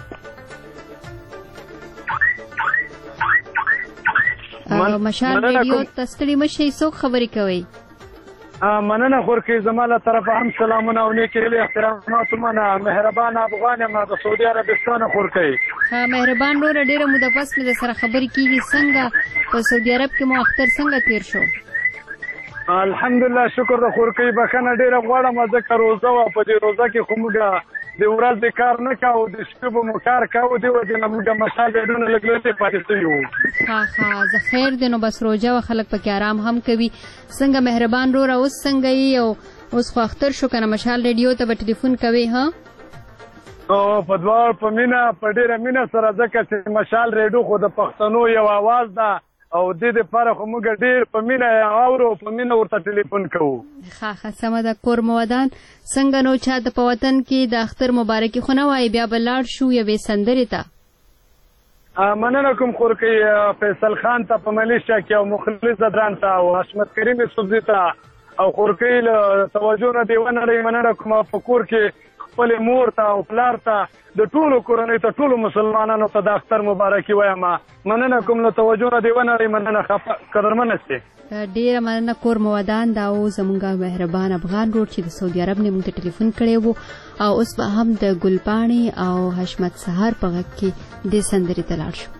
مشال ریډیو ته ستړي مه شئ. څوک خبرې کوي؟ مننه خورکۍ، زما له طرفه هم سلامونه او نیکې هیلې احترامات منه. مهربان افغان یم د سعودي عربستان خورکۍ. مهربان وروره، ډېره موده پس مې د سره خبرې کېږي. څنګه په سعودي عرب کې مو اختر څنګه تېر شو؟ الحمدلله شکر د خورکۍ. بښنه ډېره غواړم ځکه روزه وه، په دې روزه کې خو موږ د ورځې کار نه کوو، د شپې به مو کار کوو، دې وجې نه موږ مشال ریډیو لږ لرې پاتې شوي وو. ښه ښه، زه خیر دی. نو بس روژه وه، خلک پکې آرام هم کوي. څنګه مهربان وروره، اوس څنګه یې؟ او اوس خو اختر شو که نه، مشال ریډیو ته به ټلیفون کوې؟ ها او په دواړو په مینه، په ډېره مینه سره، ځکه چې مشال ریډیو خو د پښتنو یو اواز ده او دې دپاره خو موږ ډېر په مینه اورو، په مینه ورته ټلیفون کوو. ښه ښه، سمه ده. کور مو ودان څنګه؟ نو چا ته په وطن کې د اختر مبارکي خو نه وایي، بیا به لاړ شو یوې سندرې ته. مننه کوم خورکۍ، فیصل خان ته په ملیشیا کې او مخلص ادران ته او حشمت کریم صوبزي ته او خورکۍ له توجه نه دې ونړئ. مننه کوم په کور کې خپلې مور ته او پلار ته، د ټولو کورنۍ ته، ټولو مسلمانانو ته د اختر مبارکي وایم. مننه کوم له توجه نه دې ونړئ. مننه، قدرمنه شئ. ډېره مننه. کور مو ودان. دا و زموږ مهربان افغان روډ چې د سعودي عرب نه موږ ته ټلیفون کړی و، او اوس به هم د ګلپاڼې او حشمت سهار په غږ کې دې سندرې ته لاړ شو.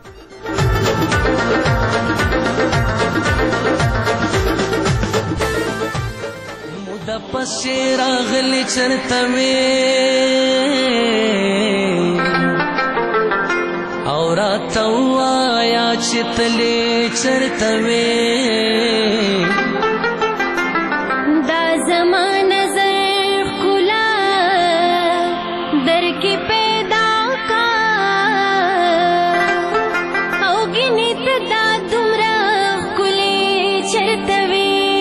موده پسې راغلې چرته وې او راته ووایه چې تلې چرته وې. دا زما نظر ښکلا در کې پیدا کا او ګینې ته دا دومره ښکلې چرته وې.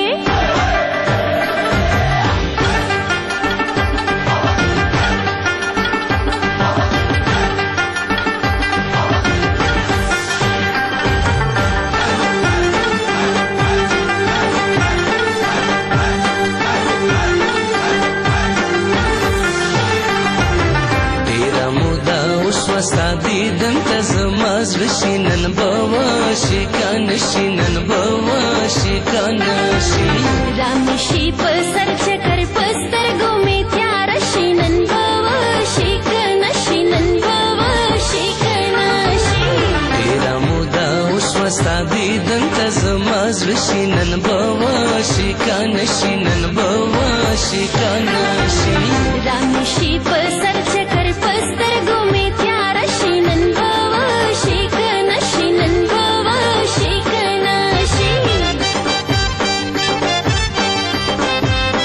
ستا دیدن ته زما زړه شي، نن به وشي که نه شي، نن به وشي که نه شي. را مې شي په سر چکر، په سترګو مې تیاره شي، نن به وشي که نه شي، نن به وشي که نه شي. ډېره موده وشوه ستا دیدن ته زما زړه شي، نن به وشي که نه شي، نن به وشي که نه شي. را مې شي په سر چکر، په سترګو مې تیاره شي، نن به وشي که نه شي، نن به وشي که نه شي.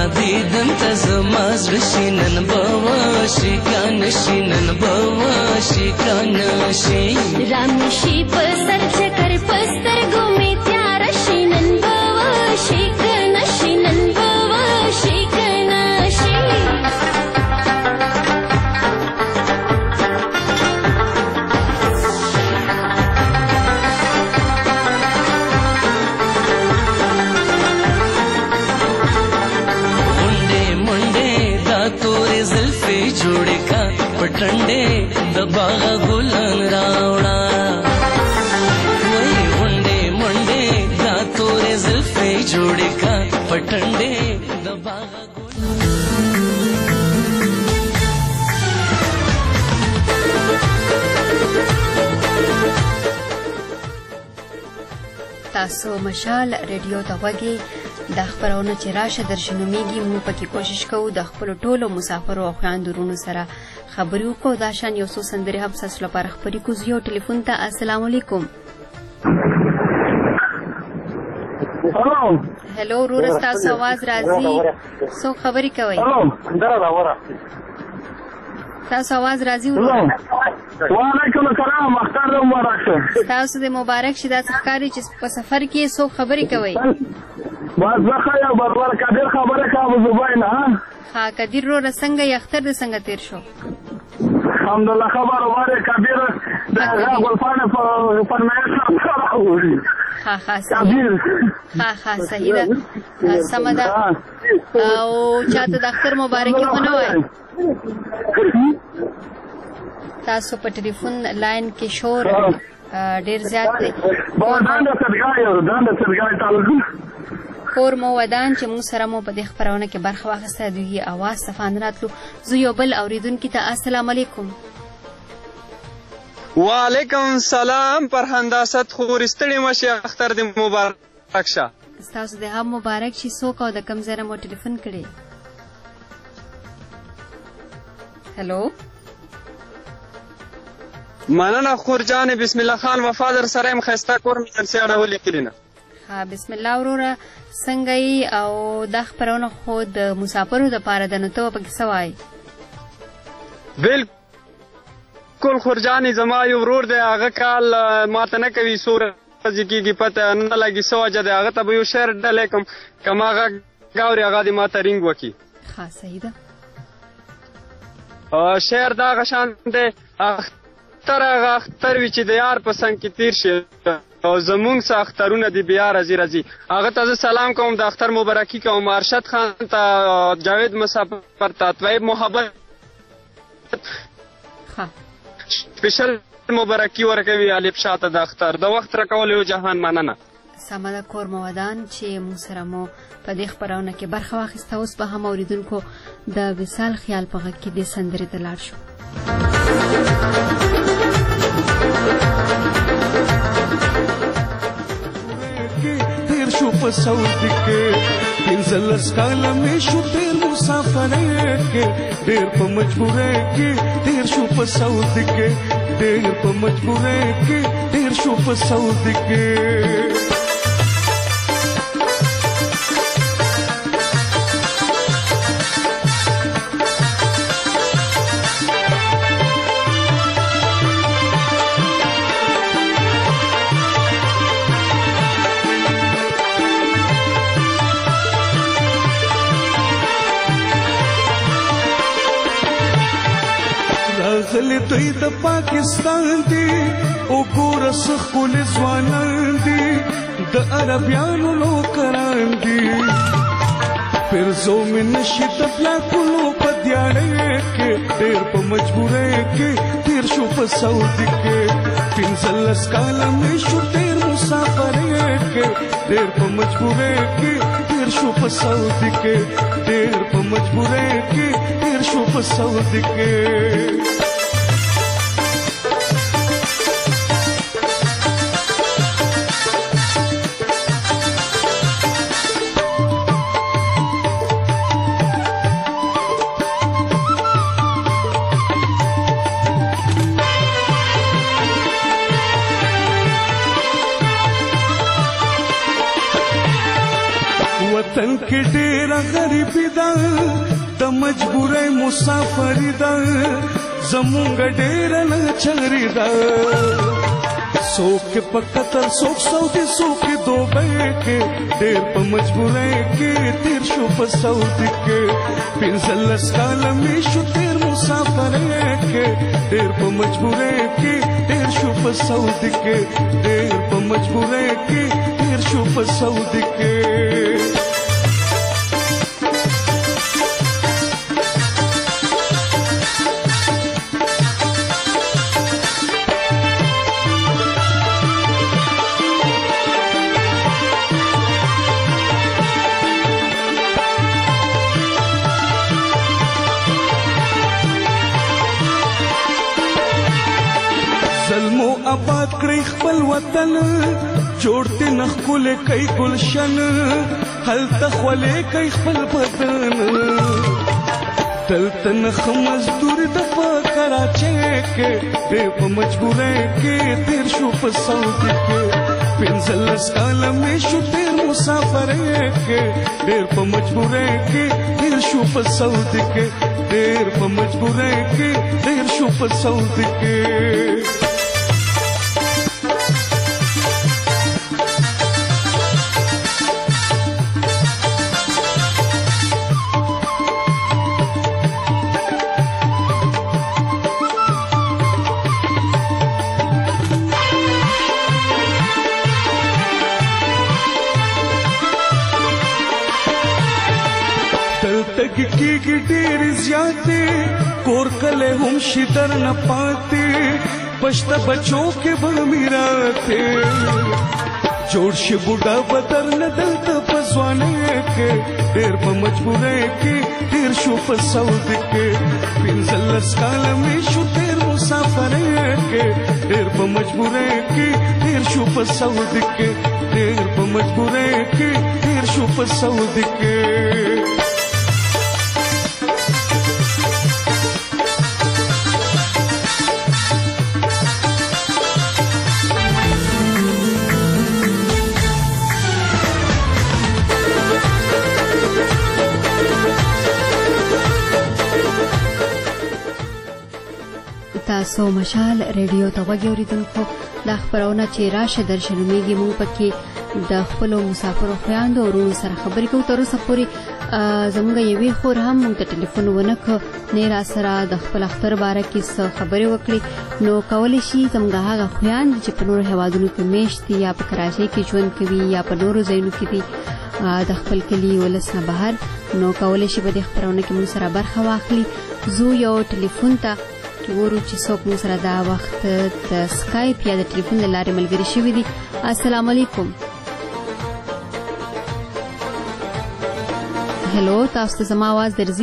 دیدن ته زما زړه شي نن به وشي که نشي نن به وشي که نشي رامي شي په سر چکر په سترګو مې تیاره شي نن به وشي که نشي نن به وشي که نشي جوړې کا پټنډې د باغ ګلان راوړه وای غونډې منډې دا تورې زلفې جوړې کا پټنډې د باغ تاسو مشال ریډیو ته وګورئ د خبرونو چې راشه درشنومیږي موږ پکې کوشش کوو د خپل ټولو مسافرو او خواندورونو سره خبرې وکړو دا شان یو څو سندرې هم تاسو لپاره خبرې کوو یو ټلیفون ته السلام علیکم هلو هلو ورور تاسو आवाज راځي څو خبرې کوي هلو درا راوړه تاسو आवाज راځي ورور وعلیکم السلام اختر مبارک شه تاسو دې مبارک شه دا ښکاری چې په سفر کې څو خبرې کوي بس زخه یا برابر قادر خبره کوم زباین ها ها قادر رو څنګه یختر د څنګه تیر شو الحمدلله خبر واره کبیر د غلفان په فرمایش سره راوړي ها ها صحیح ها ها صحیح ده سمدا او چاته د اختر مبارکي ونه وای تاسو په ټلیفون لاین کې شور ډیر زیات دی باندې سرګای باندې سرګای تعلق کور مو ودان چې موږ سره مو په دې خبرونه کې برخه واخیسته دوی اواز صفان راتلو زه یو بل اوریدونکي ته السلام علیکم وعلیکم السلام پرهنداست خور ستړي مشه اختر دې مبارک شه تاسو دې هم مبارک شي څوک او د کم ځای مو ټلیفون کړی هلو مننه خور جان بسم الله خان وفادر سره م خسته کور مې تر سیاړه ولیکلینه ها بسم الله وروره څنګه یې او دا خبرونه خو د مسافرو دپاره ده نو ته به پکې څه وایې بالکل خورجانې زما یو ورور دی هغه کال ماته نه کوي څو ورځې کېږي پته نه لګي څه وجه دی هغه ته به یو شعر ډلی کړم که ما هغه ګاورې هغه دې ماته رینګ وکړي ښه صحیح ده شعر د هغه شان دی اختر هغه اختر وي چې د یار په څنګ کې تیر شي او زمونږ څه اخترونه دي بیا راځي راځي هغه ته زه سلام کوم د اختر مبارکي کوم ارشد خان ته جاوید مسافر ته طیب محبت سپیشل مبارکي ورکوي الف شاته د اختر د وخت راکولو یو جهان مننه سمه ده کور مو ودان چې موږ سره مو په دې خپرونه کې برخه واخیسته اوس به هم اوریدونکو د وصال خیال په غږ کې دې سندرې ته لاړ شو تیر شو په سعودي کې پنځلس کاله مې شو تیر مسافرۍ کې ډېر په مجبورۍ کې تیر شو په سعودي کې ډېر په مجبورۍ کې تیر شو په سعودي کې غلی دوی د پاکستان دی او ګور سخول ځوانان دی د عربیانو نوکران دی پرزو من نشي د پلاکونو په دیاړې کې ډېر په مجبورۍ کې تیر شو په سعودي کې پنځلس کاله مې شو تیر مسافرۍ کې ډېر په مجبورۍ کې تیر شو په سعودي کې ډېر په مجبورۍ کې تیر شو په سعودي کې وطن کې ډېره غریبي ده د مجبورۍ مسافري ده زمونږ ډېره ناچاري ده څوک په قطر څوک سعودي څوک دوبۍ کې ډېر په مجبورۍ کې تېر شو په سعودي کې پنځلس کاله مې شو تېر مسافرۍ کې ډېر په مجبورۍ کې تېر شو په سعودي کې ډېر په مجبورۍ کې تېر شو په سعودي کې آباد کړی خپل وطن جوړته نخکولې کوي گلشن هلته خولې کوي خپل بدن تلته نخ مزدور د په کراچۍ کې ډېر په مجبورۍ کې تېر شو په سعودي کې پنځلس کاله مې شو تېر مسافرۍ کې ډېر په مجبورۍ کې تېر شو په سعودي کې ډېر په مجبورۍ کې تېر شو په سعودي کې کېږي ډېر زیاتې کور کلی هم شي در نه پاتې پشته بچو کې به میراثې جوړ شي بوډا به در نه دلته په ځوانۍ کې ډېر په مجبورۍ کې تېر شو په سعودي کې پنځلس کاله مې شو تېر مسافرۍ کې ډېر په مجبورۍ کې تېر شو په سعودي کې ډېر په مجبورۍ کې تېر شو په سعودي کې تاسو مشال ریډیو ته غوږ اوریدونکو دا خبرونه چې راشه درشنومیږي موږ پکې د خپلو مسافرو خویندو ورونو سره خبرې کوو تر اوسه پورې زموږ یوې خور هم موږ ته ټلیفون ونه کړ نه را سره د خپل اختر باره کې څه خبرې وکړي نو کولی شي زموږ هغه خویندې چې په نورو هیوادونو کې میشت دي یا په کراچۍ کې ژوند کوي یا په نورو ځایونو کې دي د خپل کلي ولس نه بهر نو کولی شي په دې خپرونه کې موږ سره برخه واخلي زو یو ټلیفون ته ورو چې څوک موږ سره دا وخت د سکایپ یا د ټلیفون له لارې ملګري شوي دي السلام علیکم هلو تاسو ته زما آواز درځي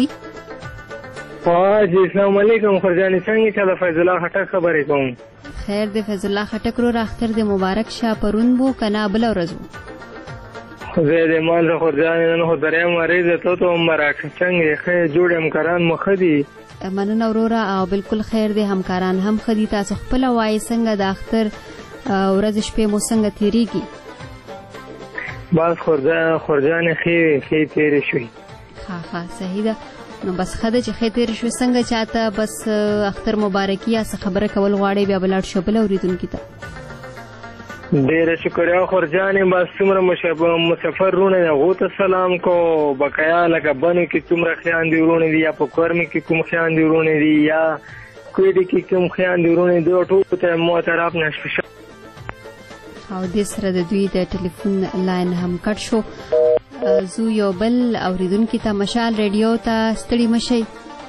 جی السلام علیکم خورجانې څنګه چې د فیض الله خټک خبرې کوم خیر دی فیض الله خټک رو اختر د مبارک شه پرون بو کنا بل ورځ زه د مال خورجانې نن خو دریم مریض ته ته مبارک څنګه ښه جوړ همکاران مخ دي مننه وروره او بالکل خیر دی همکاران هم خدي تاسو خپل وای څنګه د اختر ورځ شپې مو څنګه تیریږي بس خورجان خورجان خې خې تیرې شوي ها ها صحیح ده نو بس خده چې خې تیرې شوي څنګه چاته بس اختر مبارکي یا څه خبره کول غواړي بیا بلاړ شو بل اوریدونکي ته ډېره شکریا خورجانې بس څومره مسافر رونه هغو ته سلام کو بقایا لکه بنو کې څومره خویندې ورونه دي یا په کورمې کې کوم خویندې ورونه دي یا کویډې کې کوم خویندې ورونه دي ټولو ته محترم نشفشه او دې سره د دوی د ټلیفون لاین هم کټ شو زو یو بل اوریدونکي ته مشال ریډیو ته ستړي مشئ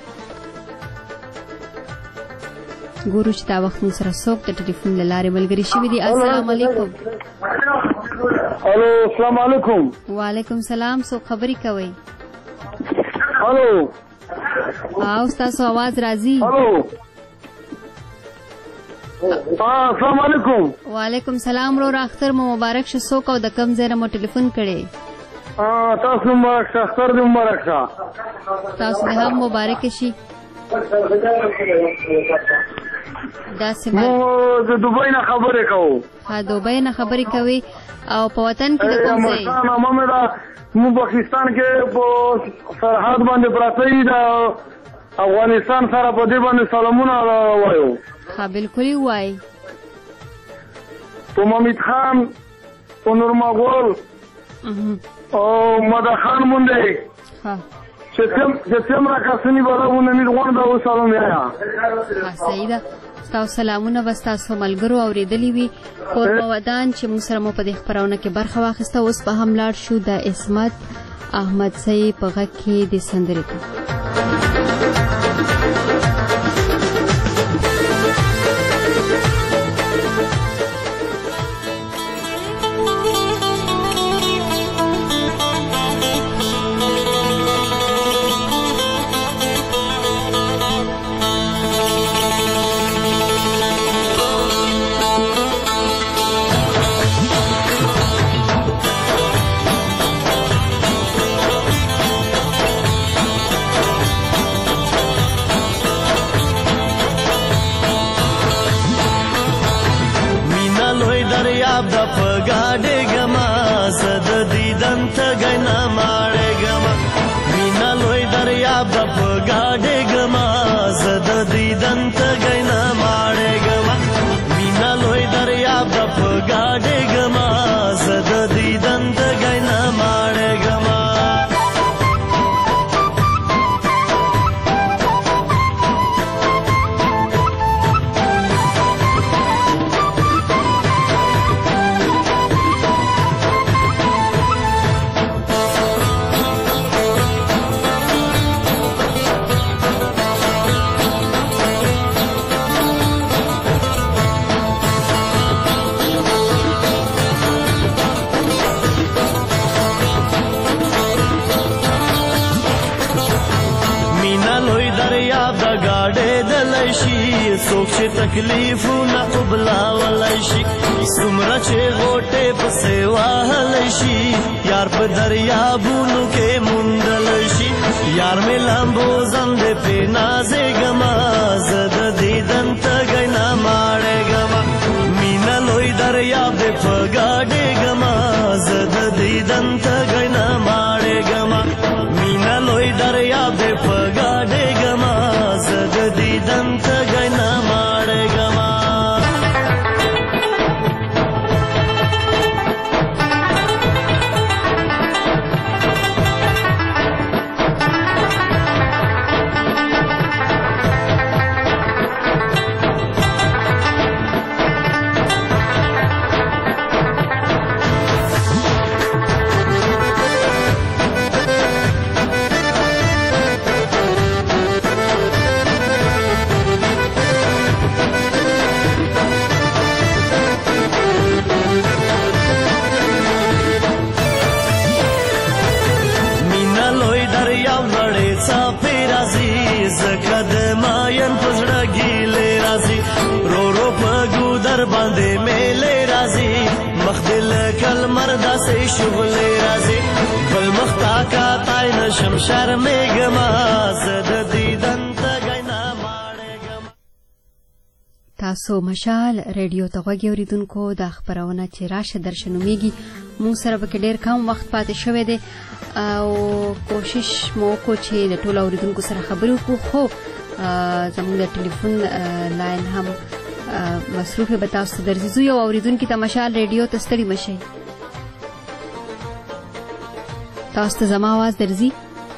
ګورو چې دا وخت موږ سره څوک د ټلیفون له لارې ملګري شوي دي السلام علیکم الو السلام علیکم وعلیکم سلام څوک خبرې کوئ الو او ستاسو آواز راځي الو السلام علیکم وعلیکم سلام ورور اختر مو مبارک شه څوک او د کم ځای نه مو ټلیفون کړی تاسو مبارک شه اختر دې مبارک شه تاسو دې هم مبارک شي داسې مو د دوبۍ نه خبرې کوو. ها دوبۍ نه خبرې کوي او په وطن کې د کوم ځای؟ نامه مې ده مو پاکستان کې په سرحد باندې پراته یي د افغانستان سره په دې باندې سلامونه وایو. ها بالکل وایي. په محمد خان په نور مغول او مدر خان مونده چې څومره کسانی برابونه مې غونډه وسلام یا. ها صحیح ده. ستاسو سلامونه به ستاسو ملګرو اورېدلي وي. کور په ودان چې موږ سره مو په دې خپرونه کې برخه واخیسته. اوس به هم لاړ شو د عصمت احمدزی په غږ کې د سندرې ته. تکلیفونه قبلولای شي څومره چې غوټې پسې وهلی شي یار په دریابونو کې موندلی شي یار مې لامبو زندې پې نازېږمه زه د دیدن تږی نه ماړېږمه مینه لوی دریاب دې په ګاډېږمه زه د دیدن تږی نه ماړېږمه مینه لوی دریاب دې په ګاډېږمه زه د دیدن تږی نه ماړېږمه. باندې میلې راځي مخ دل کل مردا سي شغلې راځي بل مخ تا کا تای نشم شرمېږم زد دیدن تګینا ماړېږم. تاسو مشال ریډیو ته غوږی اوریدونکو د خبرونه چې راشه درشنومیږي مونږ سره به ډېر کم وخت پاتې شوی دی او کوشش مو کو چې د ټولو اوریدونکو سره خبرې وکړو خو زموږ د ټلیفون لاین هم مصروفه به تاسو درځو یو اوریدونکو ته مشال ریډیو ته ستړي مشي تاسو ته زما आवाज درځي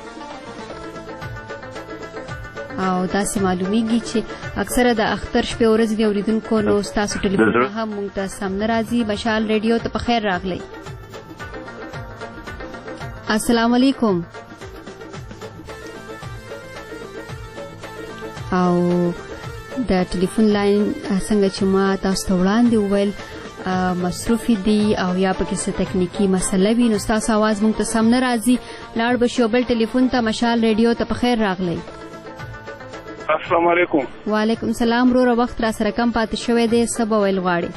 او داسې معلومیږي چې اکثره د اختر شپې ورځې د اوریدونکو نو تاسو ټلیفون هم مونږ ته سم نه راځي. مشال ریډیو ته په خیر راغلی. السلام علیکم. او د ټلیفون لاین څنګه چې ما تاسو ته وړاندې وویل مصروفي دي او یا پکې څه تکنیکی مسله وي نو ستاسو आवाज مونږ ته سم نه راځي. لاړ به شو بل ټلیفون ته. مشال ریډیو ته په خیر راغلی. السلام علیکم. وعلیکم السلام. وروره وخت را سره کم پاتې شوی دی څه به ویل غواړې؟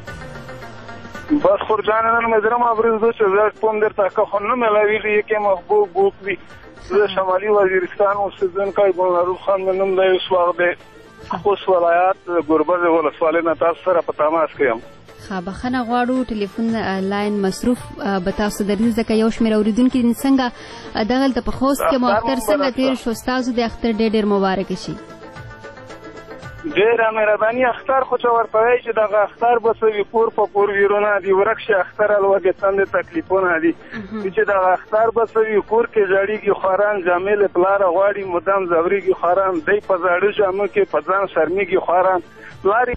بس خورجان نن مې زړه مبرز دو چې زه کوم درته که خو نه ملاویږي یکې محبوب بوک وي زه شمالي وزیرستان اوسېدونکی ګلنارود خان مې نوم دی. اوس وخت دی خوست ولایت ګوربز ولسوالۍ نه تاسو سره په تماس کې یم. ښه بخښنه غواړو ټلیفون لاین مصروف به تاسو درځي ځکه یو شمېر اورېدونکي څنګه دغلته په خوست کې مو اختر څنګه تېر شو؟ ستاسو د اختر ډېر ډېر مبارک شي. ډېره مهرباني. اختر خو چې ورته وایي چې دغه اختر به څه وي، پور په پور ویرونه دي، ورک شي اختر الوګې څندې تکلیفونه دي چې دغه اختر به څه وي، کور کې ژړېږي خواران، جامې له پلاره غواړي، مدام ځورېږي خواران، دی په زاړه جامو کې په ځان شرمېږي خواران. پلار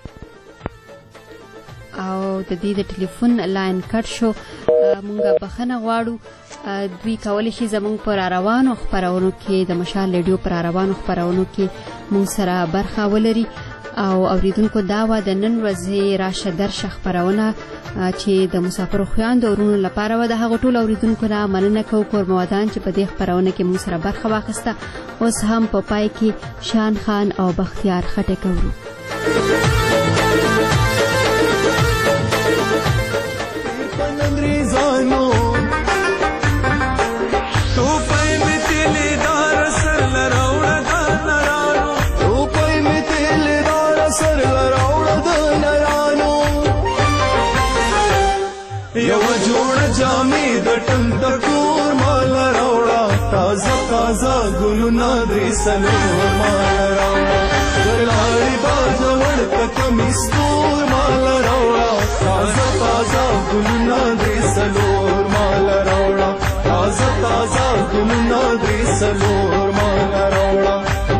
او د دې د ټلیفون لاین کټ شو. مونږ بخښنه غواړو. دوی کولی شي زموږ پر روانو خپرونو کې د مشال ریډیو پر روانو خپرونو کې مونږ سره برخه ولري. او اوریدونکو دا وه د نن ورځې راشه درشه خپرونه چې د مسافرو خویندو او ورونو لپاره وه. د هغو ټولو اوریدونکو نه مننه کوو کورمودان چې په دې خپرونه کې مونږ سره برخه واخیسته. اوس هم په پای کې شان خان او بختیار خټک اورو. یو جوړ جامې د ټنګ د کور مال راوړه، تازه تازه ګلونه درې څلور مال راوړه، ګلاړې باز ورته کمیس تور مال راوړه، تازه تازه ګلونه درې څلور مال راوړه، تازه تازه ګلونه درې څلور مال راوړه.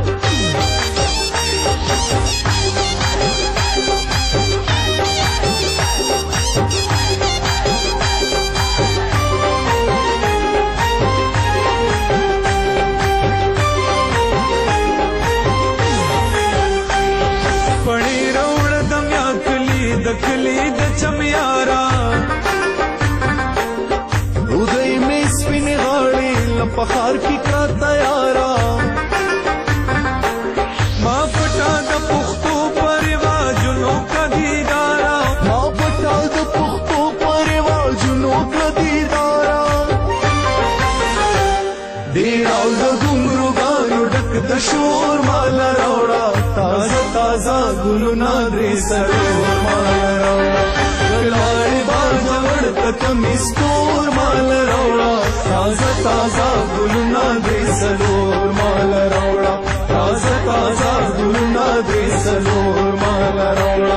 کلی د چمیارا ودای می سپین غاړي لپخار کی کا تیارا، ما پټا د پختو پرواجونو کا دیدارا، ما پټا د پختو پرواجونو کا دیدارا، دیراو د ګمرو غاړو ډک د شور مال راوړه، تازه تازه ګلونه درې څلور مال راوړه، ګلاړې باز ورته کمیس تور مال راوړه، تازه تازه ګلونه درې څلور مال راوړه، تازه تازه ګلونه درې څلور مال راوړه.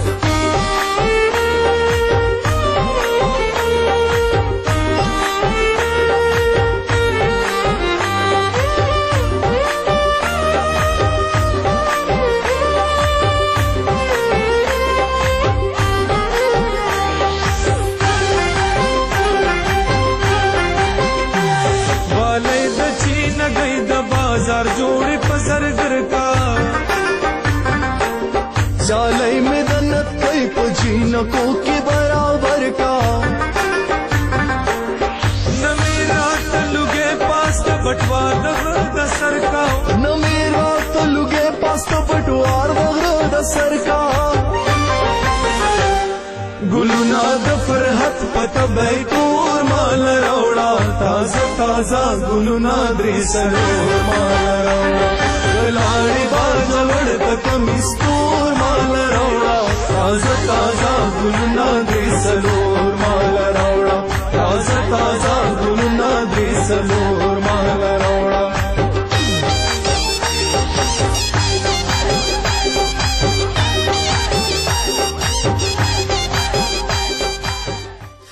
جوړې په زرګر کا چالای میں دنت کئی په جینکو کې برابر کا، نہ میرا تلوګې پاسته بټوار د سر کا، نہ میرا تلوګې پاسته بټوار د سر کا، ګلونا د فرحت پته بیتور مال راوړه، تازه تازه ګلونا درې څلور مال راوړه، ګلاړې باز ورته کمیس تور مال راوړه، تازه تازه ګلونا درې څلور